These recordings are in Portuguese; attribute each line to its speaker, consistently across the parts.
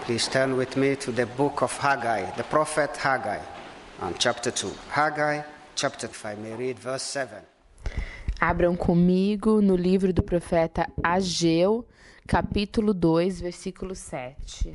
Speaker 1: Please turn with me to the book of Haggai, the prophet Haggai, chapter 2. Haggai, chapter 5, I may read verse 7.
Speaker 2: Abram comigo no livro do profeta Ageu, capítulo 2, versículo 7.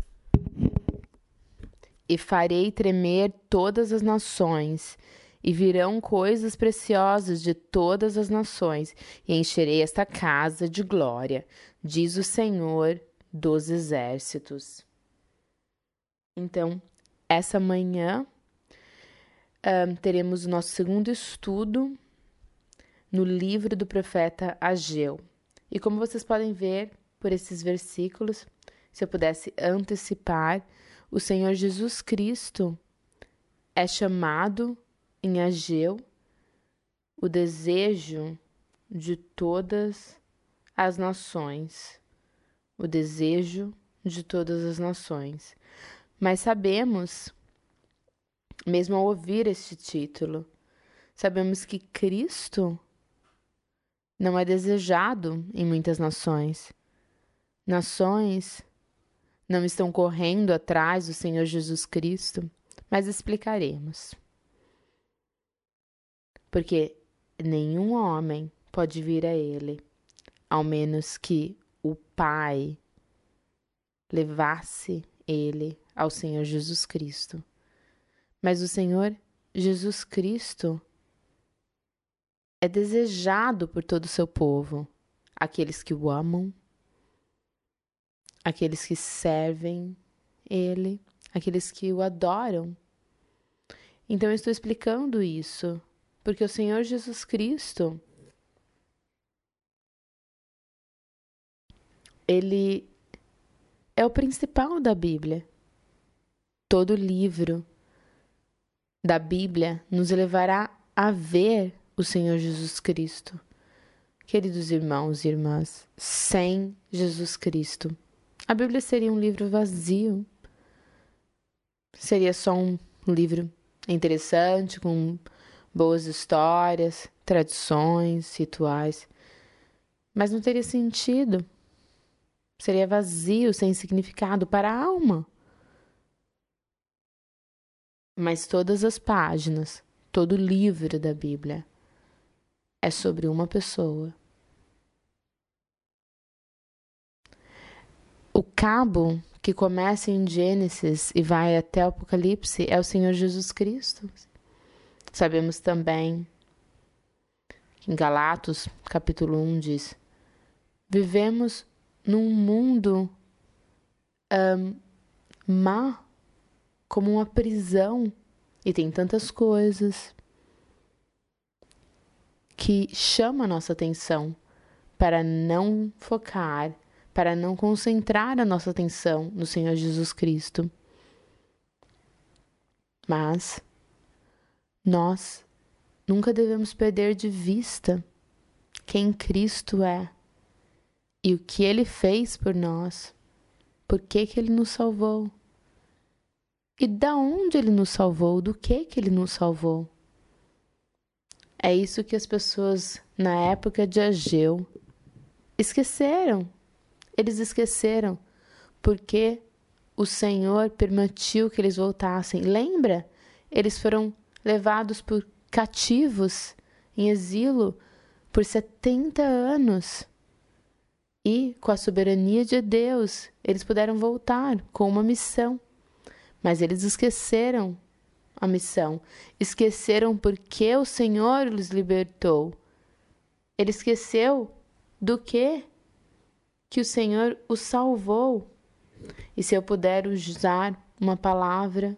Speaker 2: E farei tremer todas as nações, e virão coisas preciosas de todas as nações, e encherei esta casa de glória, diz o Senhor dos exércitos. Então, essa manhã, teremos o nosso segundo estudo no livro do profeta Ageu. E como vocês podem ver por esses versículos, se eu pudesse antecipar, o Senhor Jesus Cristo é chamado em Ageu o desejo de todas as nações. O desejo de todas as nações. Mas sabemos, mesmo ao ouvir este título, sabemos que Cristo não é desejado em muitas nações. Nações não estão correndo atrás do Senhor Jesus Cristo, mas explicaremos. Porque nenhum homem pode vir a Ele, ao menos que o Pai levasse ele ao Senhor Jesus Cristo. Mas o Senhor Jesus Cristo é desejado por todo o seu povo, aqueles que o amam, aqueles que servem Ele, aqueles que o adoram. Então eu estou explicando isso, porque o Senhor Jesus Cristo, Ele é o principal da Bíblia. Todo livro da Bíblia nos levará a ver o Senhor Jesus Cristo. Queridos irmãos e irmãs, sem Jesus Cristo, a Bíblia seria um livro vazio. Seria só um livro interessante, com boas histórias, tradições, rituais, mas não teria sentido. Seria vazio, sem significado para a alma. Mas todas as páginas, todo livro da Bíblia é sobre uma pessoa. O cabo que começa em Gênesis e vai até o Apocalipse é o Senhor Jesus Cristo. Sabemos também que em Galatas, capítulo 1, diz: vivemos num mundo má, como uma prisão, e tem tantas coisas que chamam a nossa atenção para não focar, para não concentrar a nossa atenção no Senhor Jesus Cristo. Mas nós nunca devemos perder de vista quem Cristo é e o que Ele fez por nós, por que Ele nos salvou e da onde Ele nos salvou, do que Ele nos salvou. É isso que as pessoas na época de Ageu esqueceram. Eles esqueceram porque o Senhor permitiu que eles voltassem. Lembra? Eles foram levados por cativos em exílio por 70 anos. E, com a soberania de Deus, eles puderam voltar com uma missão. Mas eles esqueceram a missão. Esqueceram porque o Senhor os libertou. Ele esqueceu do que o Senhor os salvou. E se eu puder usar uma palavra,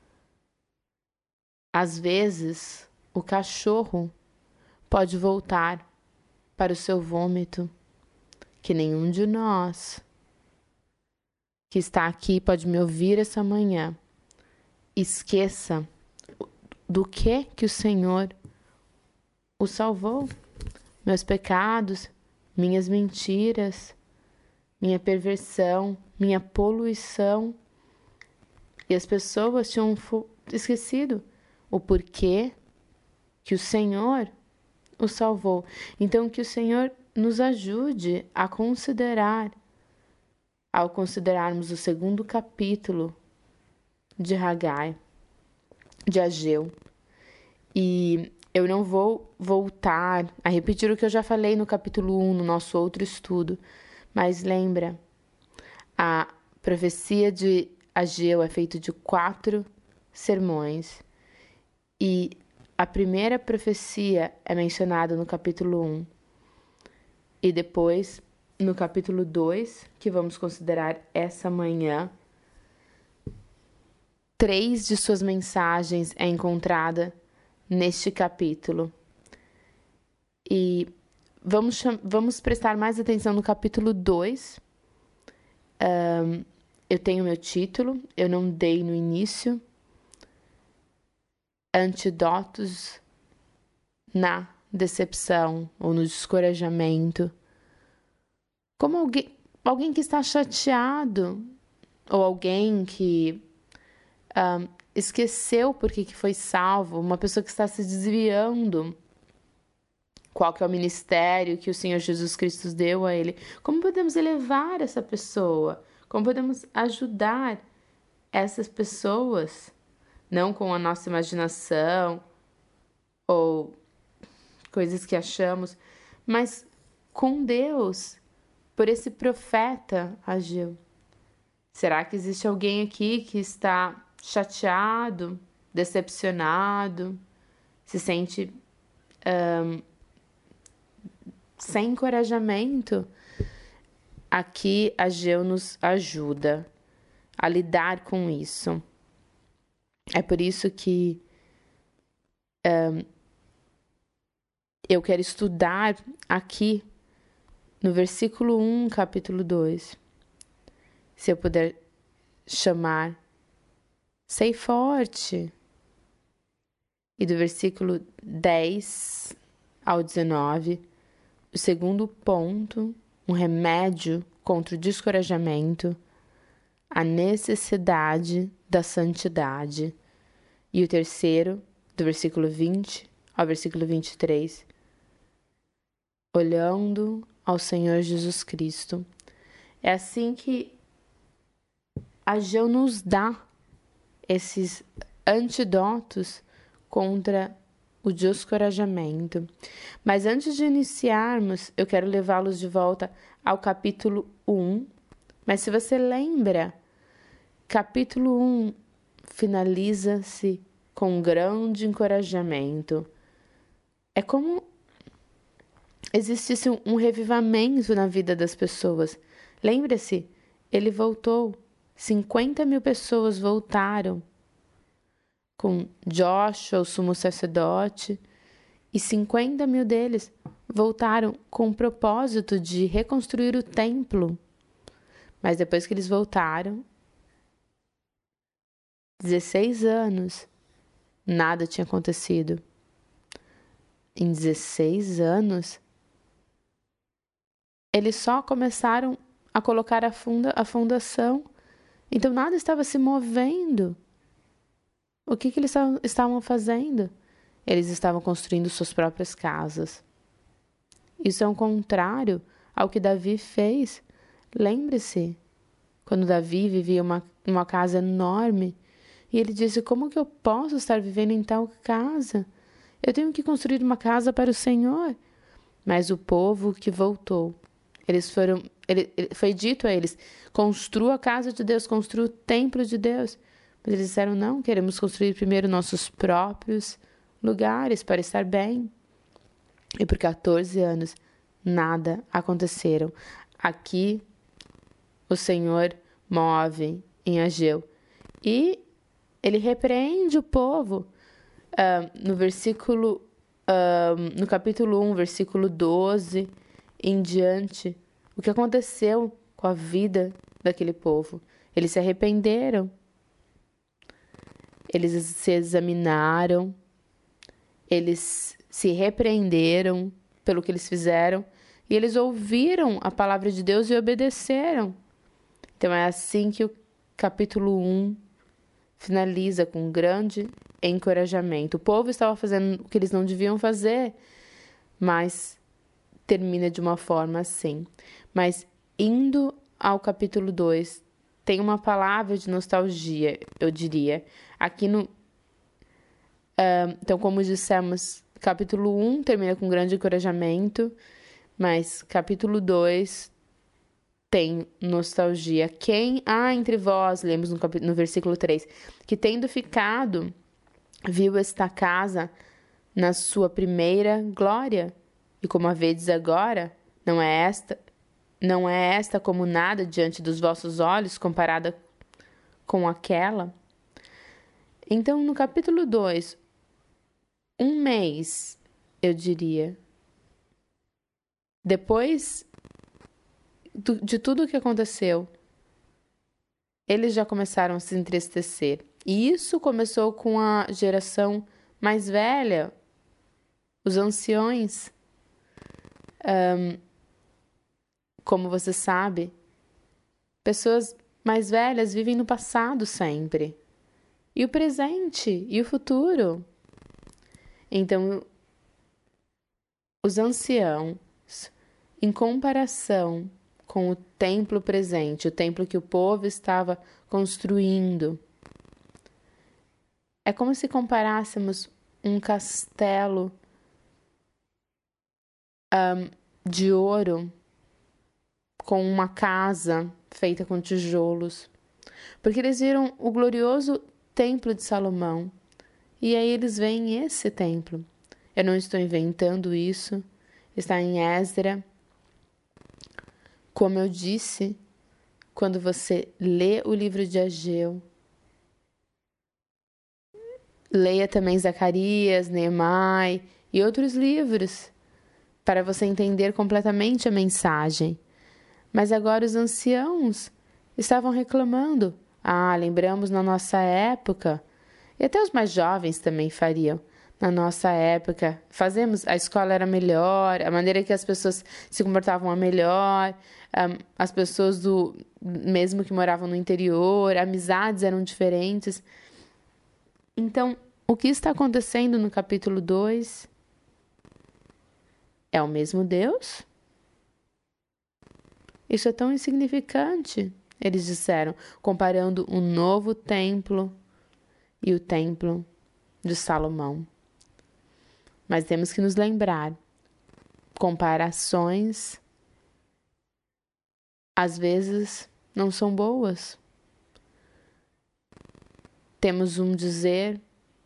Speaker 2: às vezes o cachorro pode voltar para o seu vômito, que nenhum de nós que está aqui pode me ouvir essa manhã esqueça do que o Senhor o salvou. Meus pecados, minhas mentiras, minha perversão, minha poluição. E as pessoas tinham esquecido o porquê que o Senhor o salvou. Então, que o Senhor nos ajude a considerar ao considerarmos o segundo capítulo de Hagai, de Ageu. E eu não vou voltar a repetir o que eu já falei no capítulo 1, no nosso outro estudo, mas lembra, a profecia de Ageu é feita de 4 sermões e a primeira profecia é mencionada no capítulo 1 e depois no capítulo 2, que vamos considerar essa manhã, 3 de suas mensagens é encontrada neste capítulo. E vamos prestar mais atenção no capítulo 2. Eu tenho meu título, eu não dei no início. Antidotos na decepção ou no descorajamento. Como alguém que está chateado, ou alguém que esqueceu por que foi salvo, uma pessoa que está se desviando, qual que é o ministério que o Senhor Jesus Cristo deu a ele. Como podemos elevar essa pessoa? Como podemos ajudar essas pessoas? Não com a nossa imaginação ou coisas que achamos, mas com Deus, por esse profeta Ageu. Será que existe alguém aqui que está chateado, decepcionado, se sente sem encorajamento? Aqui Ageu nos ajuda a lidar com isso. É por isso que eu quero estudar aqui no versículo 1, capítulo 2. Se eu puder chamar, sei forte. E do versículo 10 ao 19, o segundo ponto, um remédio contra o descorajamento, a necessidade da santidade. E o terceiro, do versículo 20 ao versículo 23, olhando ao Senhor Jesus Cristo. É assim que Ageu nos dá esses antídotos contra o descorajamento. Mas antes de iniciarmos, eu quero levá-los de volta ao capítulo 1. Mas se você lembra, capítulo 1 finaliza-se com um grande encorajamento. É como existisse um revivamento na vida das pessoas. Lembre-se, ele voltou. 50.000 pessoas voltaram com Joshua, o sumo sacerdote, e 50.000 deles voltaram com o propósito de reconstruir o templo. Mas depois que eles voltaram, 16 anos, nada tinha acontecido. Em 16 anos, eles só começaram a colocar a fundação. Então nada estava se movendo. O que eles estavam fazendo? Eles estavam construindo suas próprias casas. Isso é um contrário ao que Davi fez. Lembre-se, quando Davi vivia uma casa enorme, e ele disse: como que eu posso estar vivendo em tal casa? Eu tenho que construir uma casa para o Senhor. Mas o povo que voltou, foi dito a eles: construa a casa de Deus, construa o templo de Deus. Mas eles disseram: não, queremos construir primeiro nossos próprios lugares para estar bem. E por 14 anos, nada aconteceram. Aqui, o Senhor move em Ageu. E ele repreende o povo. No capítulo 1, versículo 12 em diante, o que aconteceu com a vida daquele povo. Eles se arrependeram. Eles se examinaram. Eles se repreenderam pelo que eles fizeram. E eles ouviram a palavra de Deus e obedeceram. Então é assim que o capítulo 1 finaliza, com um grande encorajamento. O povo estava fazendo o que eles não deviam fazer, mas termina de uma forma assim. Mas indo ao capítulo 2, tem uma palavra de nostalgia, eu diria. Aqui no... então, como dissemos, capítulo 1 termina com grande encorajamento, mas capítulo 2 tem nostalgia. Quem há entre vós, lemos no versículo 3, que tendo ficado, viu esta casa na sua primeira glória, e como a vedes agora, não é esta como nada diante dos vossos olhos, comparada com aquela? Então, no capítulo 2, um mês, eu diria, depois de tudo o que aconteceu, eles já começaram a se entristecer. E isso começou com a geração mais velha, os anciões. Como você sabe, pessoas mais velhas vivem no passado sempre. E o presente e o futuro. Então, os anciãos, em comparação com o templo presente, o templo que o povo estava construindo, é como se comparássemos um castelo de ouro com uma casa feita com tijolos, porque eles viram o glorioso templo de Salomão e aí eles veem esse templo. Eu não estou inventando isso, está em Esdra. Como eu disse, quando você lê o livro de Ageu, leia também Zacarias, Neemai e outros livros, para você entender completamente a mensagem. Mas agora os anciãos estavam reclamando. Lembramos na nossa época, e até os mais jovens também fariam. Na nossa época, a escola era melhor, a maneira que as pessoas se comportavam era melhor, as pessoas mesmo que moravam no interior, amizades eram diferentes. Então, o que está acontecendo no capítulo 2? É o mesmo Deus? Isso é tão insignificante, eles disseram, comparando o novo templo e o templo de Salomão. Mas temos que nos lembrar, comparações às vezes não são boas. Temos um dizer: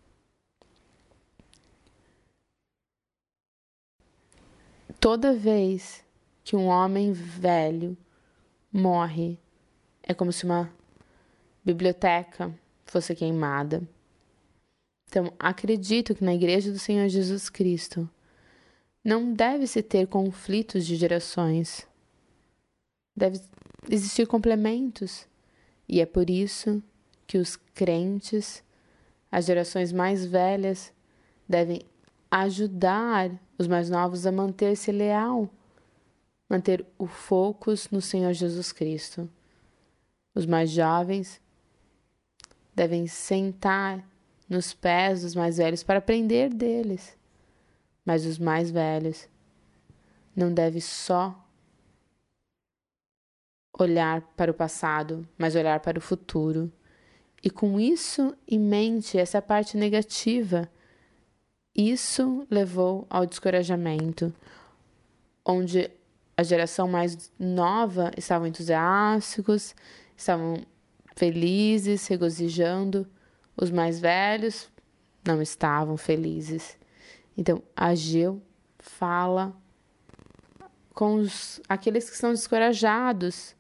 Speaker 2: toda vez que um homem velho morre, é como se uma biblioteca fosse queimada. Então, acredito que na Igreja do Senhor Jesus Cristo não deve-se ter conflitos de gerações. Deve existir complementos. E é por isso que os crentes, as gerações mais velhas, devem ajudar os mais novos a manter-se leal, manter o foco no Senhor Jesus Cristo. Os mais jovens devem sentar nos pés dos mais velhos para aprender deles. Mas os mais velhos não devem só olhar para o passado, mas olhar para o futuro. E com isso em mente, essa parte negativa, isso levou ao descorajamento, onde a geração mais nova estavam entusiásticos, estavam felizes, regozijando. Os mais velhos não estavam felizes. Então, Ageu fala com aqueles que estão descorajados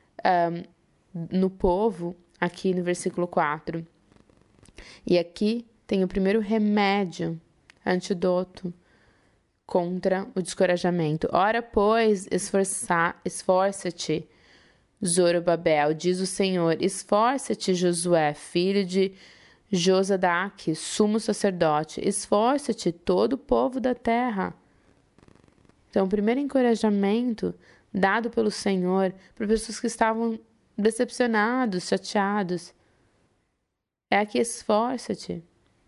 Speaker 2: no povo, aqui no versículo 4. E aqui tem o primeiro remédio, antídoto contra o descorajamento. Ora, pois, esforça-te, Zorobabel, diz o Senhor, esforça-te, Josué, filho de Josadaque, sumo sacerdote, esforça-te, todo o povo da terra. Então, o primeiro encorajamento dado pelo Senhor para pessoas que estavam decepcionados, chateados, é aqui: esforça-te.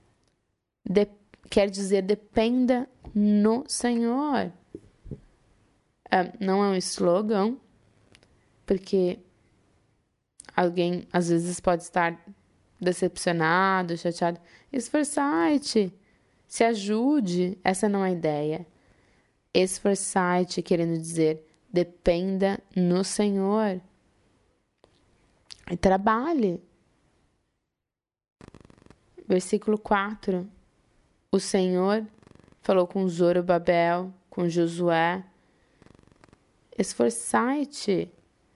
Speaker 2: Quer dizer, dependa no Senhor. Não é um slogan, porque alguém às vezes pode estar decepcionado, chateado. Esforçai-te, se ajude. Essa não é a ideia. Esforçai-te, querendo dizer, dependa no Senhor. E trabalhe. Versículo 4. O Senhor falou com Zorobabel, com Josué. Esforçai-te.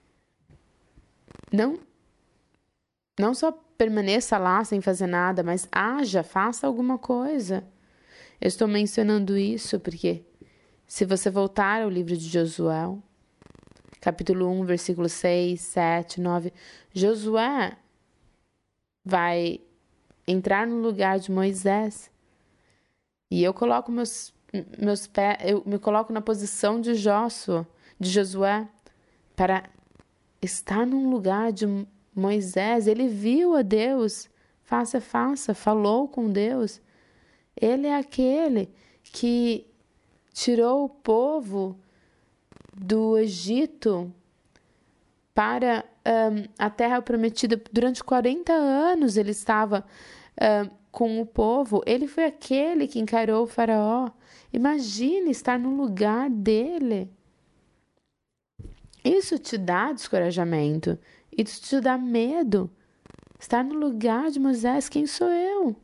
Speaker 2: Não só permaneça lá sem fazer nada, mas haja, faça alguma coisa. Eu estou mencionando isso porque se você voltar ao livro de Josué, capítulo 1, versículo 6, 7, 9, Josué vai entrar no lugar de Moisés. E eu coloco meus pés, eu me coloco na posição de Josué, para estar num lugar de Moisés. Ele viu a Deus face a face, falou com Deus. Ele é aquele que tirou o povo do Egito para a terra prometida. Durante 40 anos ele estava com o povo. Ele foi aquele que encarou o faraó. Imagine estar no lugar dele. Isso te dá descorajamento. Isso te dá medo. Estar no lugar de Moisés, quem sou eu?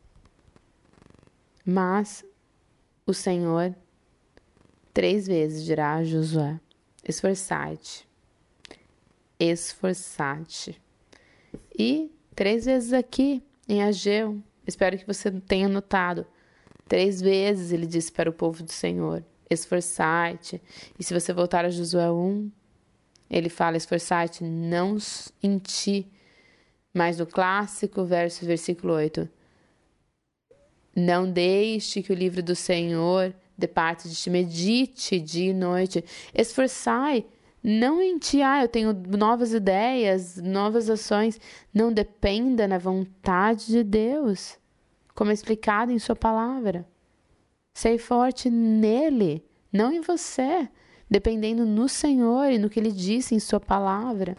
Speaker 2: Mas o Senhor 3 vezes dirá a Josué: esforçai-te. Esforçar-te. E 3 vezes aqui em Ageu, espero que você tenha notado, 3 vezes ele disse para o povo do Senhor: esforçai-te. E se você voltar a Josué 1, ele fala: esforçai-te não em ti, mas no clássico versículo 8. Não deixe que o livro do Senhor departe de ti, medite dia e noite. Esforçai, não em ti, eu tenho novas ideias, novas ações. Não, dependa na vontade de Deus, como é explicado em sua palavra. Sei forte nele, não em você, dependendo no Senhor e no que ele disse em sua palavra.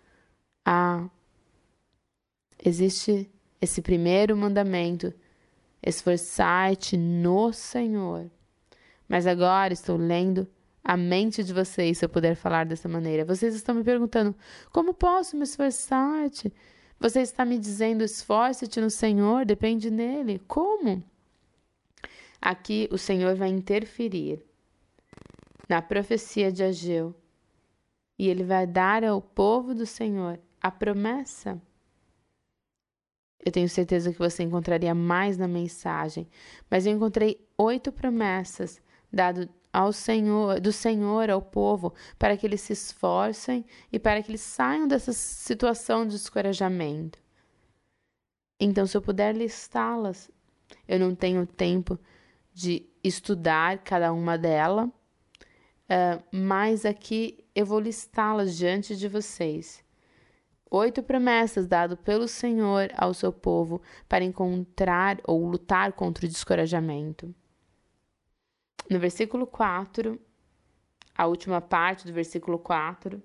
Speaker 2: Existe esse primeiro mandamento: esforçai-te no Senhor. Mas agora estou lendo a mente de vocês, se eu puder falar dessa maneira. Vocês estão me perguntando: como posso me esforçar-te? Você está me dizendo: esforce-te no Senhor, depende nele. Como? Aqui o Senhor vai interferir na profecia de Ageu e ele vai dar ao povo do Senhor a promessa. Eu tenho certeza que você encontraria mais na mensagem, mas eu encontrei 8 promessas dadas do Senhor ao povo para que eles se esforcem e para que eles saiam dessa situação de descorajamento. Então, se eu puder listá-las, eu não tenho tempo de estudar cada uma delas, mas aqui eu vou listá-las diante de vocês. 8 promessas dadas pelo Senhor ao seu povo para encontrar ou lutar contra o descorajamento. No versículo 4, a última parte do versículo 4,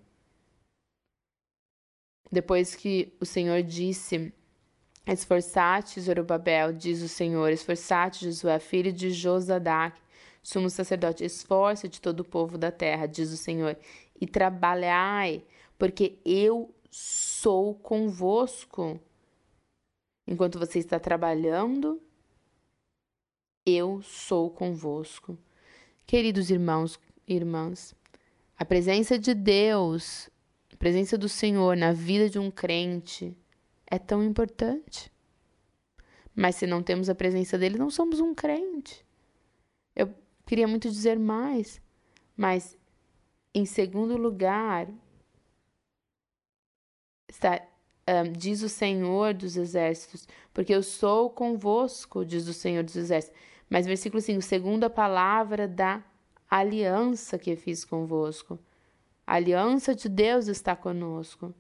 Speaker 2: depois que o Senhor disse: esforçate, Zorobabel, diz o Senhor, esforçate, Josué, filho de Josadaque, sumo sacerdote, esforce-te todo o povo da terra, diz o Senhor, e trabalhai, porque eu sou convosco. Enquanto você está trabalhando, eu sou convosco. Queridos irmãos e irmãs, a presença de Deus, a presença do Senhor na vida de um crente é tão importante. Mas se não temos a presença dele, não somos um crente. Eu queria muito dizer mais, mas em segundo lugar, diz o Senhor dos Exércitos, porque eu sou convosco, diz o Senhor dos Exércitos. Mas versículo 5, segundo a palavra da aliança que fiz convosco. A aliança de Deus está conosco.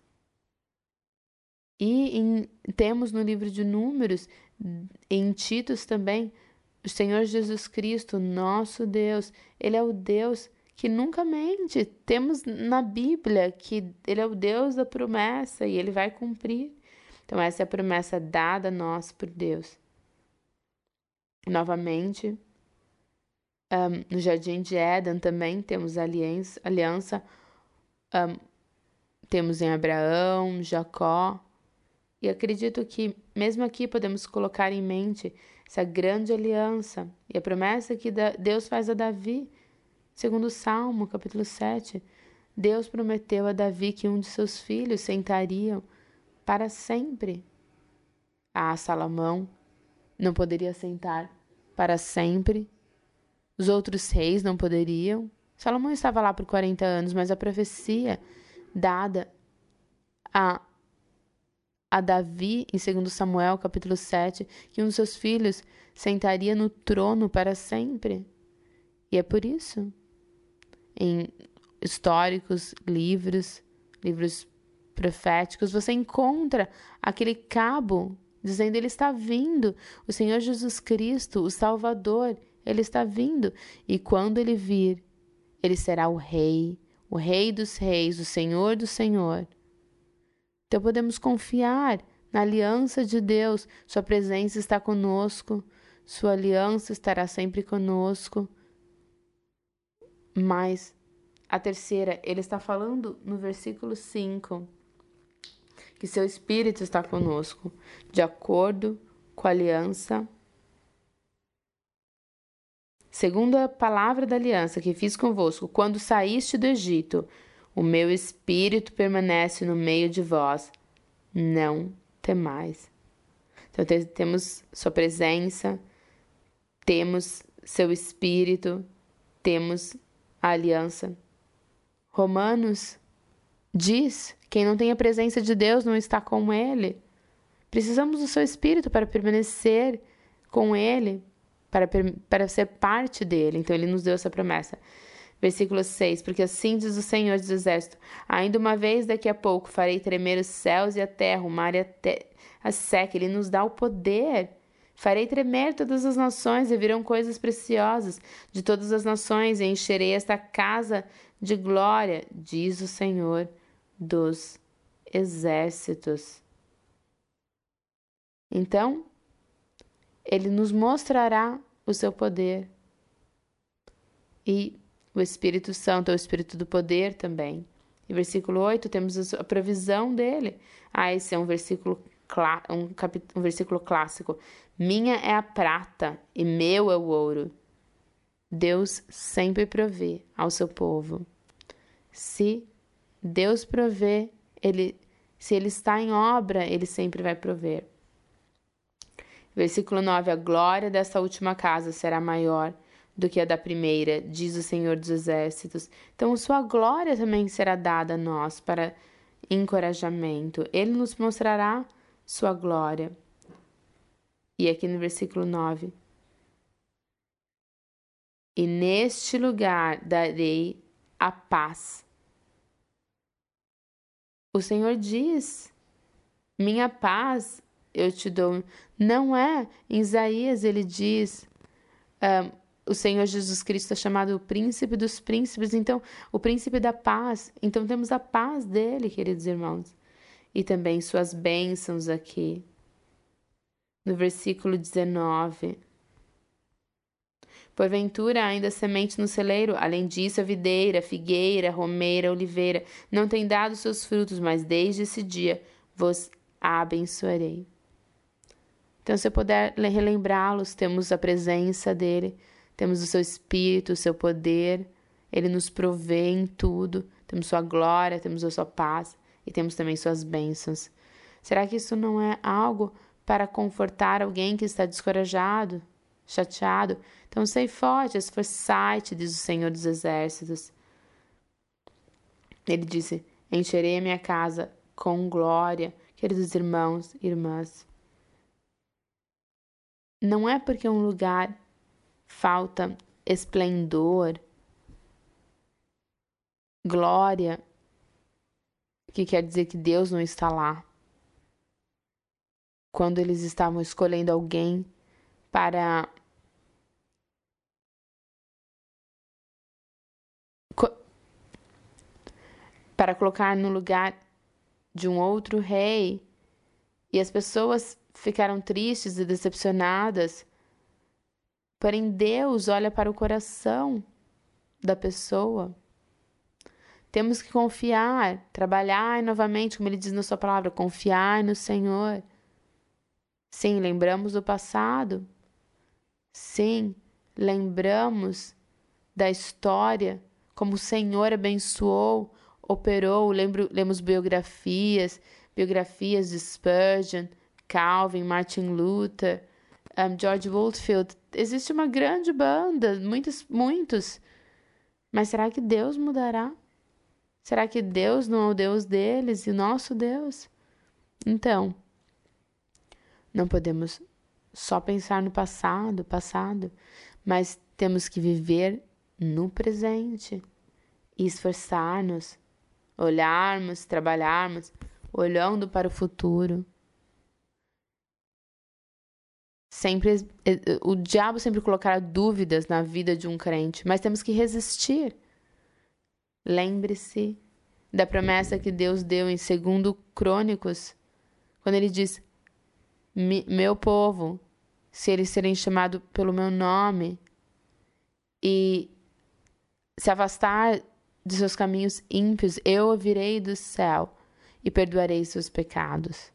Speaker 2: E temos no livro de Números, em Titos também, o Senhor Jesus Cristo, nosso Deus, Ele é o Deus que nunca mente. Temos na Bíblia que Ele é o Deus da promessa e Ele vai cumprir. Então, essa é a promessa dada a nós por Deus. Novamente, no Jardim de Éden também temos aliança. Temos em Abraão, Jacó. E acredito que mesmo aqui podemos colocar em mente essa grande aliança e a promessa que Deus faz a Davi. Segundo o Salmo, capítulo 7, Deus prometeu a Davi que um de seus filhos sentariam para sempre. Salomão não poderia sentar para sempre. Os outros reis não poderiam. Salomão estava lá por 40 anos, mas a profecia dada a Davi, em 2 Samuel, capítulo 7, que um dos seus filhos sentaria no trono para sempre. E é por isso, em históricos, livros proféticos, você encontra aquele cabo dizendo: Ele está vindo, o Senhor Jesus Cristo, o Salvador, Ele está vindo. E quando Ele vir, Ele será o Rei dos Reis, o Senhor do Senhor. Então podemos confiar na aliança de Deus. Sua presença está conosco, sua aliança estará sempre conosco. Mas a terceira, ele está falando no versículo 5, que seu Espírito está conosco, de acordo com a aliança. Segundo a palavra da aliança que fiz convosco, quando saíste do Egito, o meu Espírito permanece no meio de vós. Não temais. Então, temos sua presença, temos seu Espírito, temos a aliança. Romanos diz: quem não tem a presença de Deus não está com Ele. Precisamos do seu Espírito para permanecer com Ele, para ser parte dele. Então, Ele nos deu essa promessa. Versículo 6, porque assim diz o Senhor dos Exércitos: ainda uma vez daqui a pouco farei tremer os céus e a terra, o mar e a seca. Ele nos dá o poder. Farei tremer todas as nações e virão coisas preciosas de todas as nações e encherei esta casa de glória, diz o Senhor dos Exércitos. Então, Ele nos mostrará o seu poder. E o Espírito Santo é o Espírito do poder também. Em versículo 8, temos a provisão dele. Esse é um versículo clássico. Minha é a prata e meu é o ouro. Deus sempre provê ao seu povo. Se Deus provê, se Ele está em obra, Ele sempre vai prover. Versículo 9, a glória desta última casa será maior do que a da primeira, diz o Senhor dos Exércitos. Então, sua glória também será dada a nós para encorajamento. Ele nos mostrará sua glória. E aqui no versículo 9. E neste lugar darei a paz. O Senhor diz: minha paz eu te dou. Não é? Em Isaías ele diz... o Senhor Jesus Cristo é chamado o príncipe dos príncipes, então, o príncipe da paz. Então, temos a paz dele, queridos irmãos. E também suas bênçãos aqui. No versículo 19. Porventura, ainda semente no celeiro, além disso, a videira, figueira, romeira, oliveira, não tem dado seus frutos, mas desde esse dia vos abençoarei. Então, se eu puder relembrá-los, temos a presença dele, temos o seu Espírito, o seu poder, ele nos provê em tudo, temos sua glória, temos a sua paz e temos também suas bênçãos. Será que isso não é algo para confortar alguém que está descorajado, chateado? Então, sei forte, esforçai-te, diz o Senhor dos Exércitos. Ele disse: encherei a minha casa com glória. Queridos irmãos e irmãs, não é porque um lugar falta esplendor, glória, que quer dizer que Deus não está lá. Quando eles estavam escolhendo alguém para para colocar no lugar de um outro rei. E as pessoas ficaram tristes e decepcionadas. Porém, Deus olha para o coração da pessoa. Temos que confiar, trabalhar novamente, como ele diz na sua palavra, confiar no Senhor. Sim, lembramos do passado. Sim, lembramos da história, como o Senhor abençoou, operou. Lemos biografias de Spurgeon, Calvin, Martin Luther, George Whitefield. Existe uma grande banda, muitos. Mas será que Deus mudará? Será que Deus não é o Deus deles e nosso Deus? Então, não podemos só pensar no passado, mas temos que viver no presente e esforçar-nos, olharmos, trabalharmos, olhando para o futuro. O diabo sempre colocará dúvidas na vida de um crente, mas temos que resistir. Lembre-se da promessa que Deus deu em 2 Crônicos, quando ele diz: meu povo, se eles serem chamados pelo meu nome e se afastar de seus caminhos ímpios, eu ouvirei do céu e perdoarei seus pecados.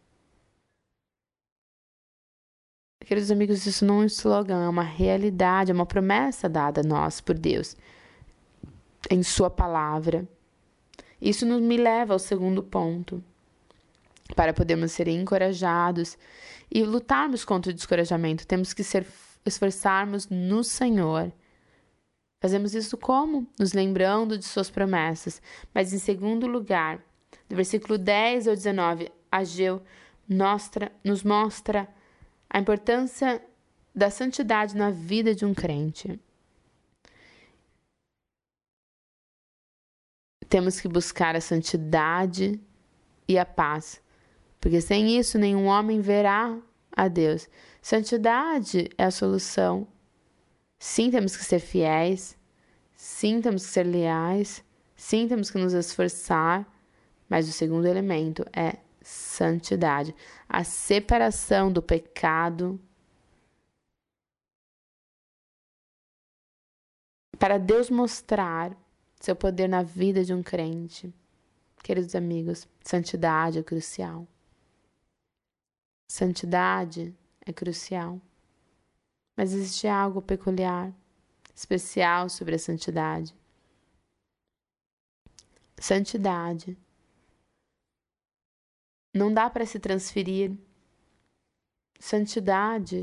Speaker 2: Queridos amigos, isso não é um slogan, é uma realidade, é uma promessa dada a nós por Deus em sua palavra. Isso me leva ao segundo ponto, para podermos ser encorajados e lutarmos contra o descorajamento. Temos que esforçarmos no Senhor. Fazemos isso como? Nos lembrando de suas promessas. Mas em segundo lugar, do versículo 10 ao 19, Ageu nos mostra a importância da santidade na vida de um crente. Temos que buscar a santidade e a paz, porque sem isso nenhum homem verá a Deus. Santidade é a solução. Sim, temos que ser fiéis. Sim, temos que ser leais. Sim, temos que nos esforçar. Mas o segundo elemento é santidade. A separação do pecado. Para Deus mostrar seu poder na vida de um crente. Queridos amigos, santidade é crucial. Santidade é crucial. Mas existe algo peculiar, especial sobre a santidade. Santidade não dá para se transferir. Santidade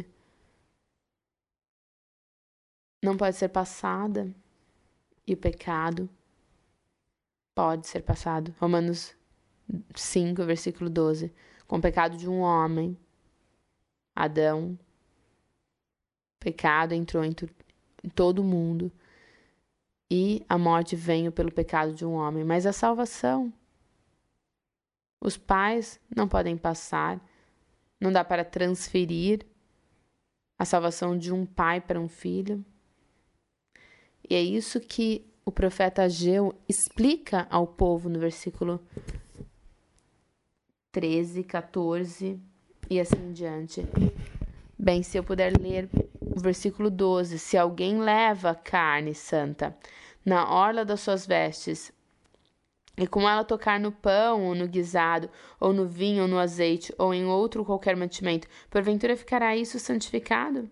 Speaker 2: não pode ser passada. E o pecado pode ser passado. Romanos 5, versículo 12. Com o pecado de um homem, Adão, o pecado entrou em todo mundo. E a morte veio pelo pecado de um homem. Mas a salvação, os pais não podem passar. Não dá para transferir a salvação de um pai para um filho. E é isso que o profeta Ageu explica ao povo no versículo 13, 14 e assim em diante. Bem, se eu puder ler o versículo 12. Se alguém leva carne santa na orla das suas vestes, e com ela tocar no pão, ou no guisado, ou no vinho, ou no azeite, ou em outro qualquer mantimento, porventura ficará isso santificado?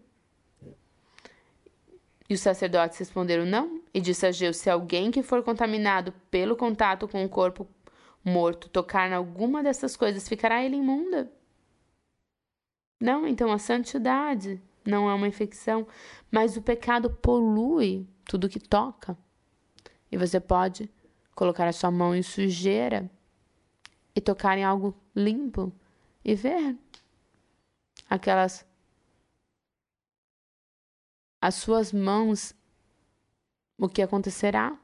Speaker 2: E os sacerdotes responderam não. E disse Ageu: se alguém que for contaminado pelo contato com o corpo morto tocar em alguma dessas coisas, ficará ele imunda? Não, então a santidade não é uma infecção, mas o pecado polui tudo que toca. E você pode colocar a sua mão em sujeira e tocar em algo limpo e ver as suas mãos, o que acontecerá.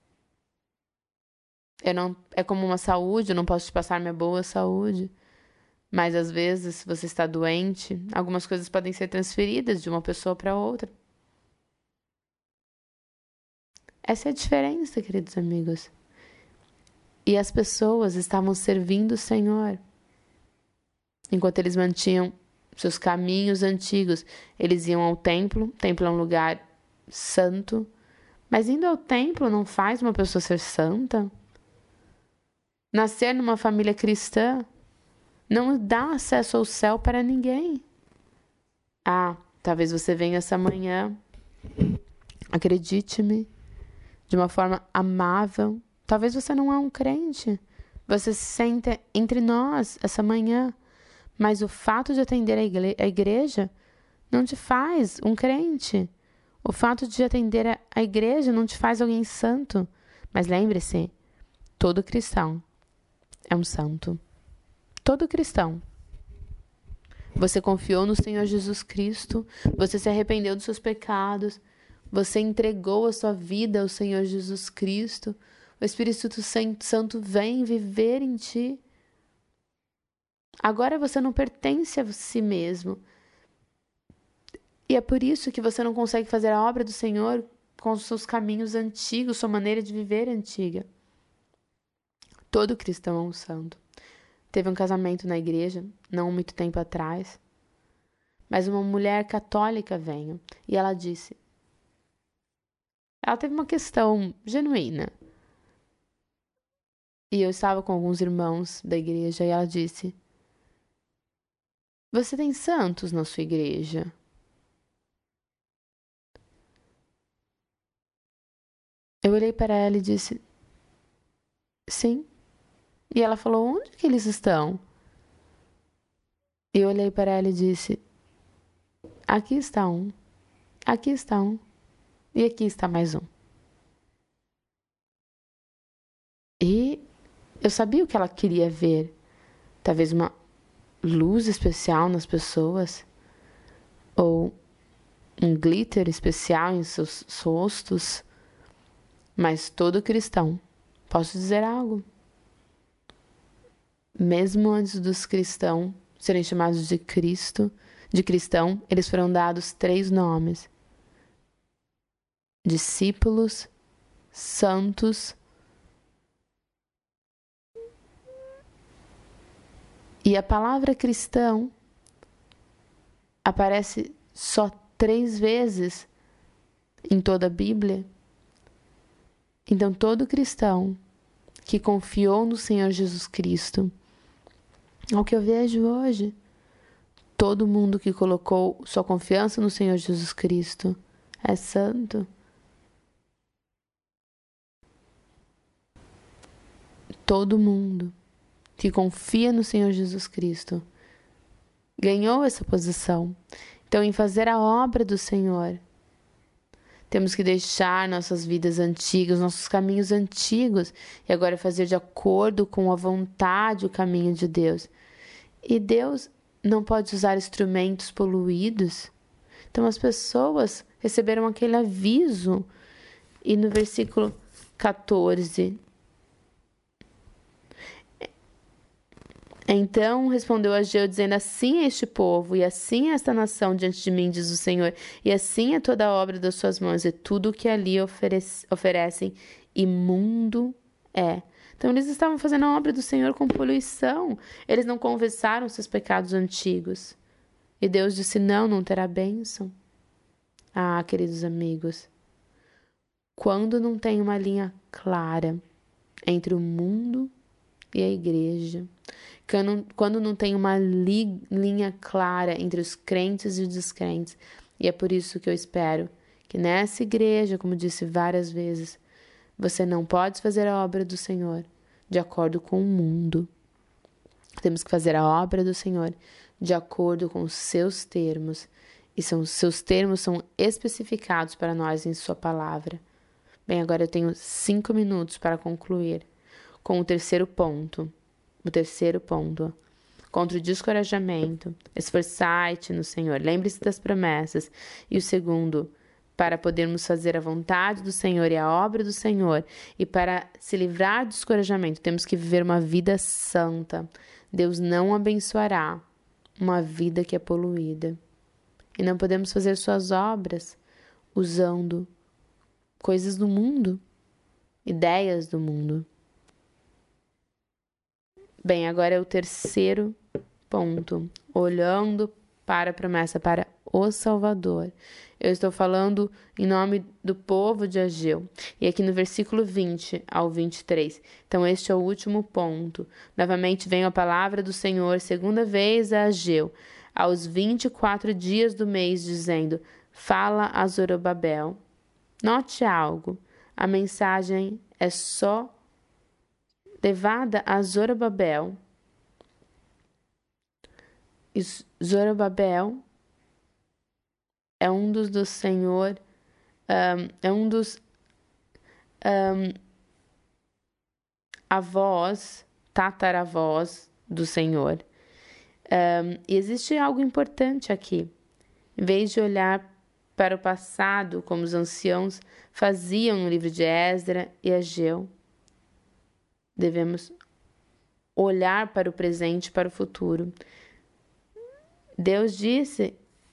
Speaker 2: É como uma saúde, eu não posso te passar minha boa saúde, mas às vezes, se você está doente, algumas coisas podem ser transferidas de uma pessoa para outra. Essa é a diferença, queridos amigos. E as pessoas estavam servindo o Senhor. Enquanto eles mantinham seus caminhos antigos, eles iam ao templo. O templo é um lugar santo. Mas indo ao templo não faz uma pessoa ser santa. Nascer numa família cristã não dá acesso ao céu para ninguém. Talvez você venha essa manhã, acredite-me, de uma forma amável. Talvez você não é um crente. Você se sente entre nós essa manhã. Mas o fato de atender a igreja não te faz um crente. O fato de atender a igreja não te faz alguém santo. Mas lembre-se, todo cristão é um santo. Todo cristão. Você confiou no Senhor Jesus Cristo, você se arrependeu dos seus pecados, você entregou a sua vida ao Senhor Jesus Cristo, o Espírito Santo vem viver em ti. Agora você não pertence a si mesmo. E é por isso que você não consegue fazer a obra do Senhor com os seus caminhos antigos, sua maneira de viver antiga. Todo cristão é um santo. Teve um casamento na igreja, não muito tempo atrás, mas uma mulher católica veio e ela disse... Ela teve uma questão genuína. E eu estava com alguns irmãos da igreja e ela disse... Você tem santos na sua igreja? Eu olhei para ela e disse... Sim. E ela falou, onde que eles estão? E eu olhei para ela e disse... Aqui está um. Aqui está um. E aqui está mais um. E eu sabia o que ela queria ver. Talvez uma luz especial nas pessoas. Ou um glitter especial em seus rostos. Mas todo cristão, posso dizer algo? Mesmo antes dos cristãos serem chamados de cristão, eles foram dados 3 nomes: discípulos, santos e a palavra cristão aparece só 3 vezes em toda a Bíblia. Então todo cristão que confiou no Senhor Jesus Cristo, ao que eu vejo hoje, todo mundo que colocou sua confiança no Senhor Jesus Cristo é santo. Todo mundo que confia no Senhor Jesus Cristo ganhou essa posição. Então, em fazer a obra do Senhor, temos que deixar nossas vidas antigas, nossos caminhos antigos, e agora fazer de acordo com a vontade o caminho de Deus. E Deus não pode usar instrumentos poluídos. Então as pessoas receberam aquele aviso. E no versículo 14... Então respondeu Ageu, dizendo: assim é este povo, e assim é esta nação diante de mim, diz o Senhor, e assim é toda a obra das suas mãos, e tudo o que ali oferecem, imundo é. Então eles estavam fazendo a obra do Senhor com poluição, eles não confessaram seus pecados antigos. E Deus disse: não terá bênção. Queridos amigos, quando não tem uma linha clara entre o mundo e a igreja, quando não tem uma linha clara entre os crentes e os descrentes. E é por isso que eu espero que nessa igreja, como disse várias vezes, você não pode fazer a obra do Senhor de acordo com o mundo. Temos que fazer a obra do Senhor de acordo com os seus termos. E seus termos são especificados para nós em sua palavra. Bem, agora eu tenho 5 minutos para concluir com o terceiro ponto. Contra o descorajamento, esforçai-te no Senhor, lembre-se das promessas. E o segundo, para podermos fazer a vontade do Senhor e a obra do Senhor, e para se livrar do descorajamento, temos que viver uma vida santa. Deus não abençoará uma vida que é poluída. E não podemos fazer suas obras usando coisas do mundo, ideias do mundo. Bem, agora é o terceiro ponto. Olhando para a promessa, para o Salvador. Eu estou falando em nome do povo de Ageu. E aqui no versículo 20 ao 23. Então, este é o último ponto. Novamente vem a palavra do Senhor, segunda vez a Ageu, aos 24 dias do mês, dizendo: Fala a Zorobabel. Note algo. A mensagem é só levada a Zorobabel. E Zorobabel é um dos do Senhor, é um dos avós, tataravós do Senhor. E existe algo importante aqui. Em vez de olhar para o passado, como os anciãos faziam no livro de Esdra e Ageu, devemos olhar para o presente e para o futuro. Deus disse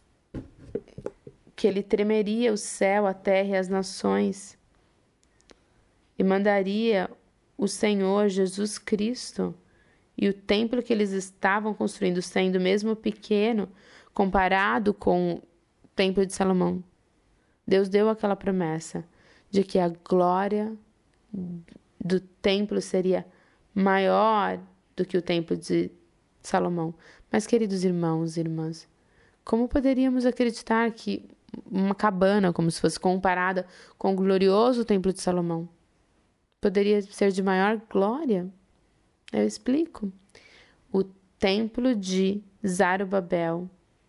Speaker 2: que ele tremeria o céu, a terra e as nações e mandaria o Senhor Jesus Cristo. E o templo que eles estavam construindo, sendo mesmo pequeno, comparado com o templo de Salomão, Deus deu aquela promessa de que a glória do templo seria maior do que o templo de Salomão. Mas, queridos irmãos e irmãs, como poderíamos acreditar que uma cabana, como se fosse comparada com o glorioso templo de Salomão, poderia ser de maior glória? Eu explico. O templo de Zorobabel.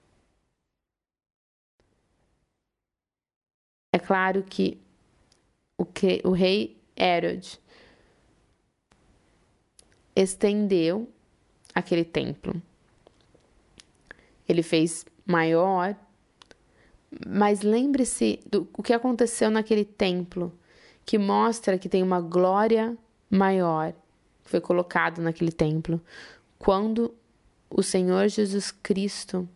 Speaker 2: É claro que o rei Hérode estendeu aquele templo. Ele fez maior, mas lembre-se do que aconteceu naquele templo, que mostra que tem uma glória maior que foi colocado naquele templo. Quando o Senhor Jesus Cristo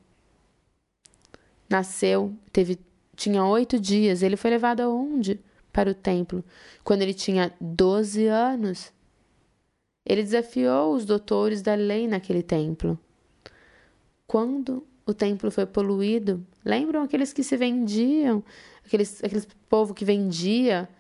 Speaker 2: nasceu, tinha 8 dias, ele foi levado aonde? Para o templo. Quando ele tinha 12 anos, ele desafiou os doutores da lei naquele templo. Quando o templo foi poluído, lembram aqueles que se vendiam, aqueles povo que vendia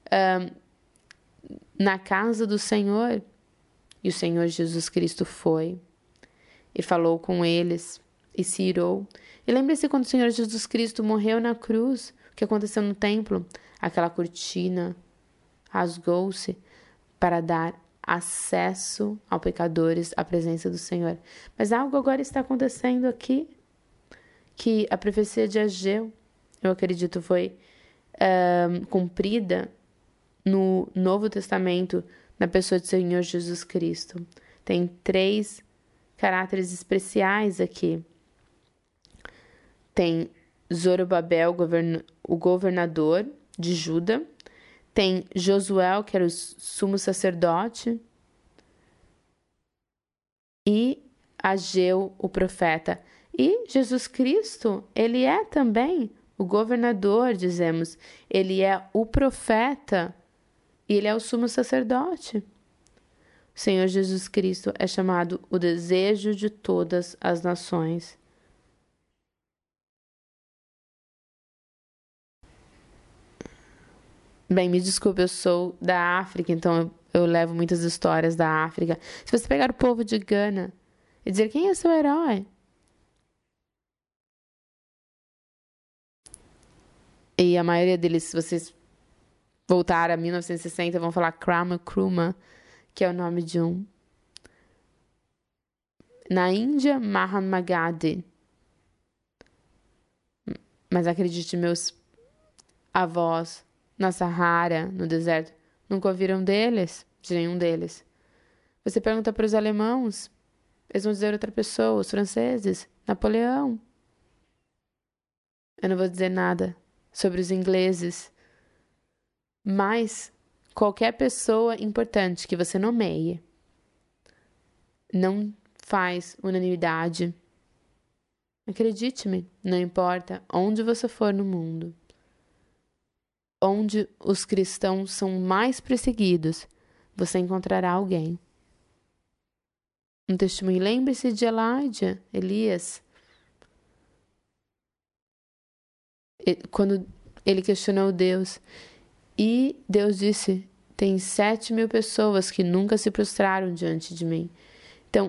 Speaker 2: na casa do Senhor? E o Senhor Jesus Cristo foi e falou com eles e se irou. E lembre-se quando o Senhor Jesus Cristo morreu na cruz, o que aconteceu no templo? Aquela cortina rasgou-se para dar acesso aos pecadores à presença do Senhor. Mas algo agora está acontecendo aqui, que a profecia de Ageu, eu acredito, foi cumprida no Novo Testamento, na pessoa do Senhor Jesus Cristo. Tem 3 caráteres especiais aqui. Tem Zorobabel, o governador de Juda. Tem Josué, que era o sumo sacerdote. E Ageu, o profeta. E Jesus Cristo, ele é também o governador, dizemos. Ele é o profeta e ele é o sumo sacerdote. O Senhor Jesus Cristo é chamado o desejo de todas as nações. Bem, me desculpe, eu sou da África, então eu levo muitas histórias da África. Se você pegar o povo de Gana e dizer quem é seu herói, e a maioria deles, se vocês voltar a 1960, vão falar Kwame Nkrumah, que é o nome de um. Na Índia, Mahatma Gandhi. Mas acredite, meus avós na Sahara, no deserto, nunca ouviram deles, de nenhum deles. Você pergunta para os alemãos, eles vão dizer outra pessoa, os franceses, Napoleão. Eu não vou dizer nada sobre os ingleses, mas qualquer pessoa importante que você nomeie não faz unanimidade. Acredite-me, não importa onde você for no mundo, onde os cristãos são mais perseguidos, você encontrará alguém um testemunho. Lembre-se de Elias. Quando ele questionou Deus. E Deus disse, tem 7.000 pessoas que nunca se prostraram diante de mim. Então,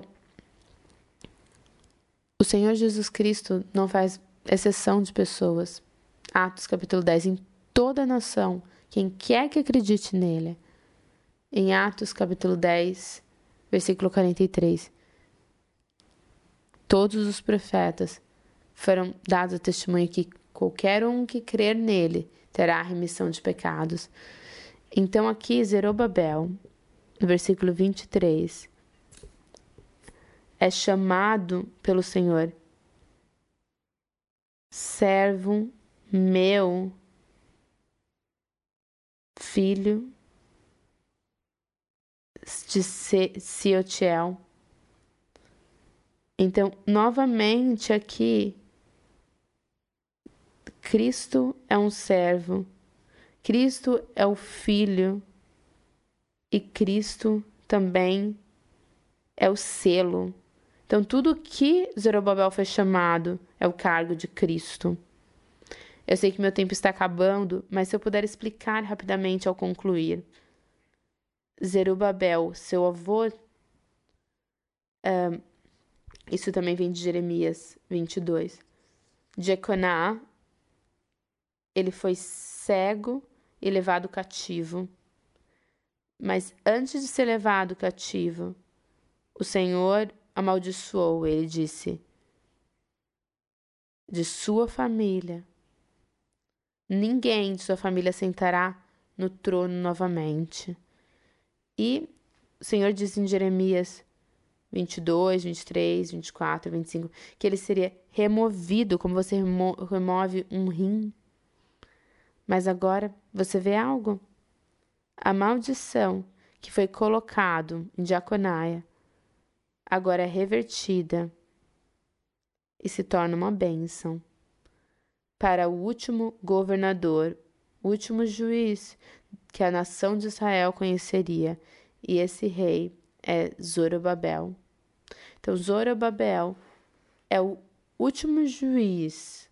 Speaker 2: o Senhor Jesus Cristo não faz exceção de pessoas. Atos capítulo 10, em toda a nação, quem quer que acredite nele. Em Atos capítulo 10, versículo 43. Todos os profetas foram dados a testemunho que qualquer um que crer nele terá a remissão de pecados. Então aqui Zorobabel, no versículo 23, é chamado pelo Senhor, servo meu, filho de Sealtiel. Então, novamente aqui, Cristo é um servo, Cristo é o Filho e Cristo também é o selo. Então, tudo que Zorobabel foi chamado é o cargo de Cristo. Eu sei que meu tempo está acabando, mas se eu puder explicar rapidamente ao concluir. Zerubabel, seu avô, isso também vem de Jeremias 22. Jeconá, ele foi cego e levado cativo. Mas antes de ser levado cativo, o Senhor amaldiçoou, ele disse, de sua família. Ninguém de sua família sentará no trono novamente. E o Senhor disse em Jeremias 22, 23, 24, 25, que ele seria removido, como você remove um rim. Mas agora, você vê algo? A maldição que foi colocado em Jeconaia agora é revertida e se torna uma bênção para o último governador, o último juiz que a nação de Israel conheceria. E esse rei é Zorobabel. Então, Zorobabel é o último juiz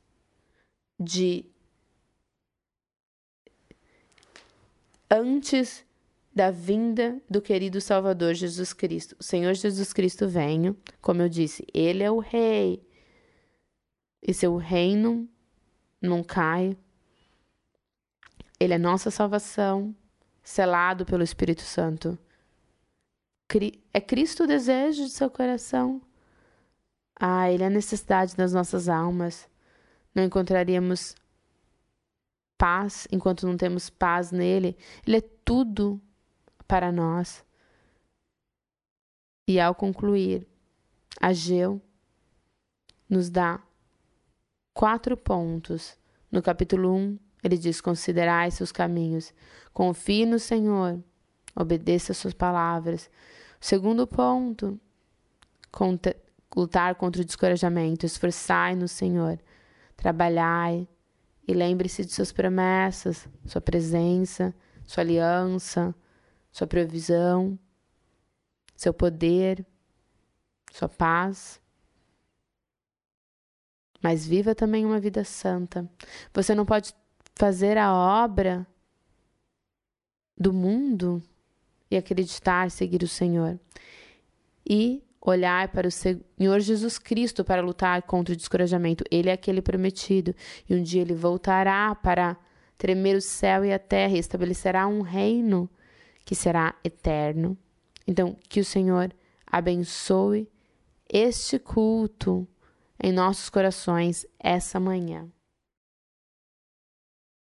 Speaker 2: antes da vinda do querido Salvador Jesus Cristo. O Senhor Jesus Cristo vem, como eu disse, ele é o rei. E seu reino não cai. Ele é nossa salvação, selado pelo Espírito Santo. É Cristo o desejo de seu coração? Ele é a necessidade das nossas almas. Não encontraríamos paz enquanto não temos paz nele. Ele é tudo para nós. E ao concluir, Ageu nos dá 4 pontos. No capítulo 1, ele diz, considerai seus caminhos, confie no Senhor, obedeça às suas palavras. O segundo ponto, lutar contra o descorajamento, esforçai no Senhor, trabalhai e lembre-se de suas promessas, sua presença, sua aliança, sua provisão, seu poder, sua paz. Mas viva também uma vida santa. Você não pode fazer a obra do mundo e acreditar, seguir o Senhor. E olhar para o Senhor Jesus Cristo para lutar contra o descorajamento. Ele é aquele prometido. E um dia ele voltará para tremer o céu e a terra e estabelecerá um reino que será eterno. Então, que o Senhor abençoe este culto em nossos corações essa manhã.